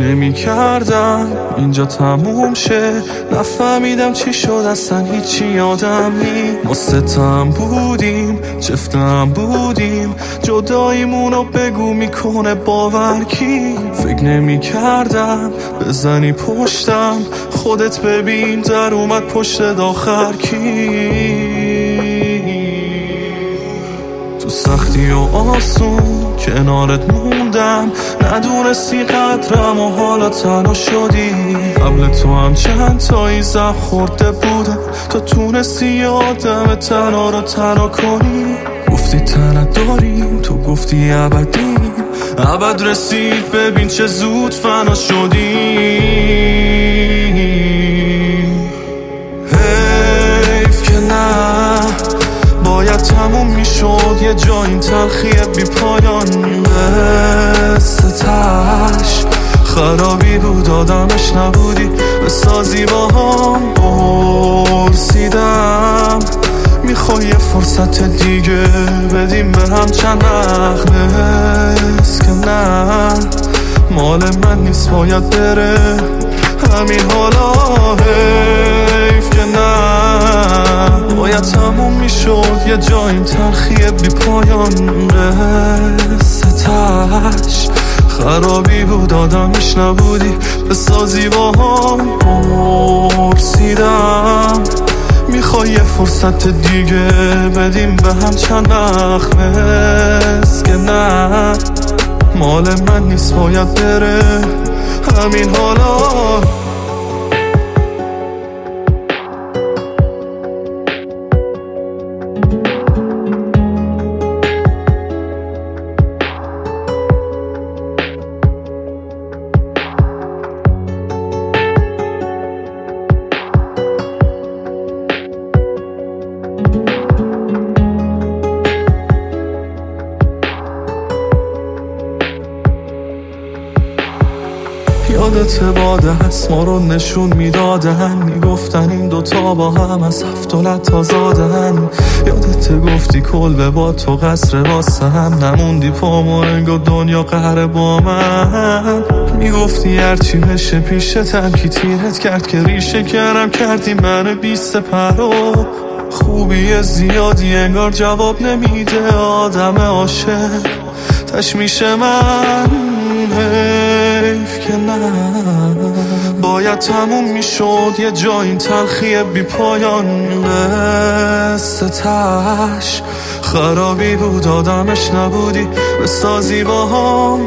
نمی کردم اینجا تموم شه، نفهمیدم چی شد اصلا هیچی یادم نی. ما ستم بودیم جفتم بودیم، جداییمونو بگو میکنه باور کی. فکر نمی کردم بزنی پشتم، خودت ببین در اومد پشت داخر کی. تو سختی و آسون کنارت موندم، ندونستی قدرم و حالا تنها شدی. قبل تو هم چند تایی زخم خورده بودم، تو تونستی آدم تنها رو تنها کنی. گفتی تنت داریم، تو گفتی ابدیم، ابد رسید ببین چه زود فنا شدی. حیف که نه باید تموم میشد یه جا این تلخی بی پایان. قصتش خرابی بود آدمش نبودی، بسازی با هم برسیدم. میخوای یه فرصت دیگه بدیم به هم چند نخنست که نه مال من نیست باید بره همین حالا. حیف که نه باید تموم میشد یه جا این تلخی بی پایان. قصتش خرابی بود آدمش نبودی، بسازی با هم پرسیدم. میخوای یه فرصت دیگه بدیم به هم چند نخنست که نه مال من نیست باید بره همین حالا. یادت باده هست ما رو نشون میدادن، میگفتن این دوتا با هم از هفت دولت آزادن. یادت گفتی کلبه با تو قصر واسه هم، نموندی پامو انگار دنیا قهر با من. میگفتی هرچی بشه پیشتم کی تیرت کرد که ریشه کردم کردی من 20 پرو. خوبی زیادی انگار جواب نمیده آدم عاشق تشمیش من. حیف که نه باید تموم میشد یه جا این تلخی بی پایان. قصتش خرابی بود آدمش نبودی، بسازی با هم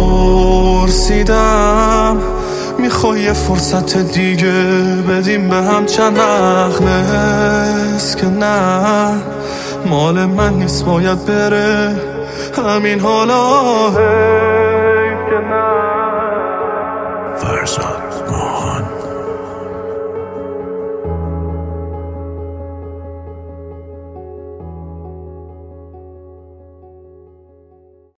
برسیدم. میخوای یه فرصت دیگه بدیم به هم چند نخنست که نه مال من نیست باید بره همین حالا. فرزاد ماهان